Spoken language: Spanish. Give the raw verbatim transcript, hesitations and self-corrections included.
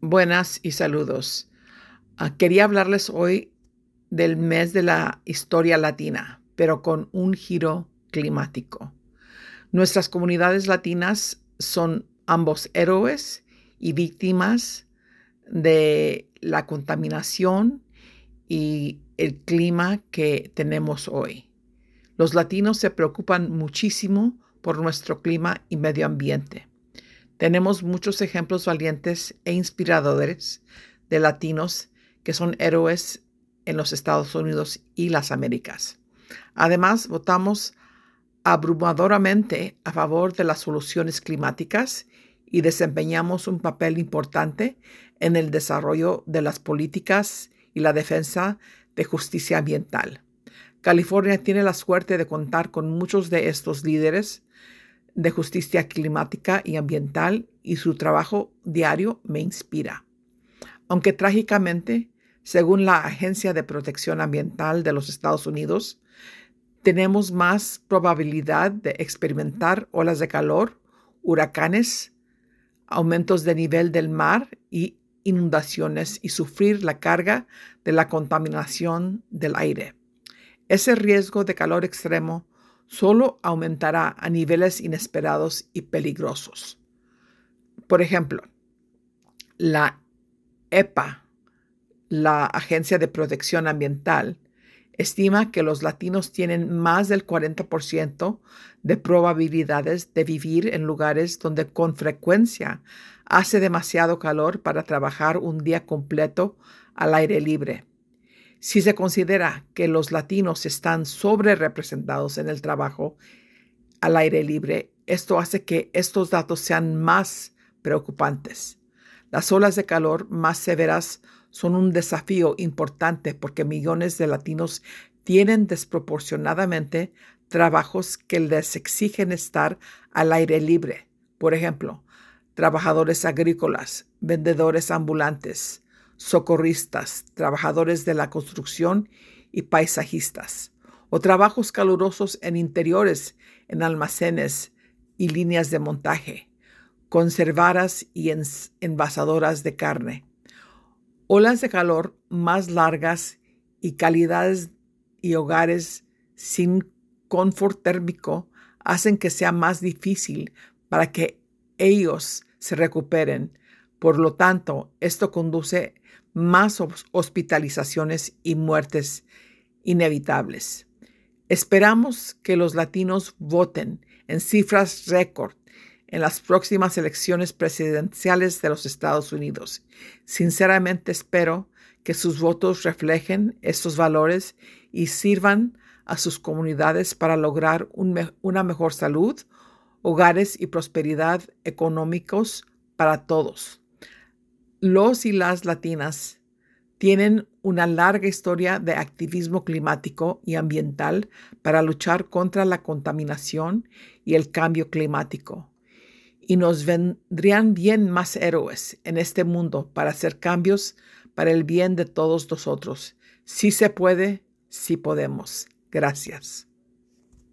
Buenas y saludos. Ah, quería hablarles hoy del mes de la historia latina, pero con un giro climático. Nuestras comunidades latinas son ambos héroes y víctimas de la contaminación y el clima que tenemos hoy. Los latinos se preocupan muchísimo por nuestro clima y medio ambiente. Tenemos muchos ejemplos valientes e inspiradores de latinos que son héroes en los Estados Unidos y las Américas. Además, votamos abrumadoramente a favor de las soluciones climáticas y desempeñamos un papel importante en el desarrollo de las políticas y la defensa de justicia ambiental. California tiene la suerte de contar con muchos de estos líderes de justicia climática y ambiental, y su trabajo diario me inspira. Aunque trágicamente, según la Agencia de Protección Ambiental de los Estados Unidos, tenemos más probabilidad de experimentar olas de calor, huracanes, aumentos de nivel del mar y inundaciones y sufrir la carga de la contaminación del aire. Ese riesgo de calor extremo solo aumentará a niveles inesperados y peligrosos. Por ejemplo, la E P A, la Agencia de Protección Ambiental, estima que los latinos tienen más del cuarenta por ciento de probabilidades de vivir en lugares donde con frecuencia hace demasiado calor para trabajar un día completo al aire libre. Si se considera que los latinos están sobrerepresentados en el trabajo al aire libre, esto hace que estos datos sean más preocupantes. Las olas de calor más severas son un desafío importante porque millones de latinos tienen desproporcionadamente trabajos que les exigen estar al aire libre. Por ejemplo, trabajadores agrícolas, vendedores ambulantes, socorristas, trabajadores de la construcción y paisajistas, o trabajos calurosos en interiores, en almacenes y líneas de montaje, conservadoras y envasadoras de carne. Olas de calor más largas y calidades y hogares sin confort térmico hacen que sea más difícil para que ellos se recuperen. Por lo tanto, esto conduce más hospitalizaciones y muertes inevitables. Esperamos que los latinos voten en cifras récord en las próximas elecciones presidenciales de los Estados Unidos. Sinceramente espero que sus votos reflejen estos valores y sirvan a sus comunidades para lograr un me- una mejor salud, hogares y prosperidad económicos para todos. Los y las latinas tienen una larga historia de activismo climático y ambiental para luchar contra la contaminación y el cambio climático. Y nos vendrían bien más héroes en este mundo para hacer cambios para el bien de todos nosotros. Sí se puede, sí podemos. Gracias.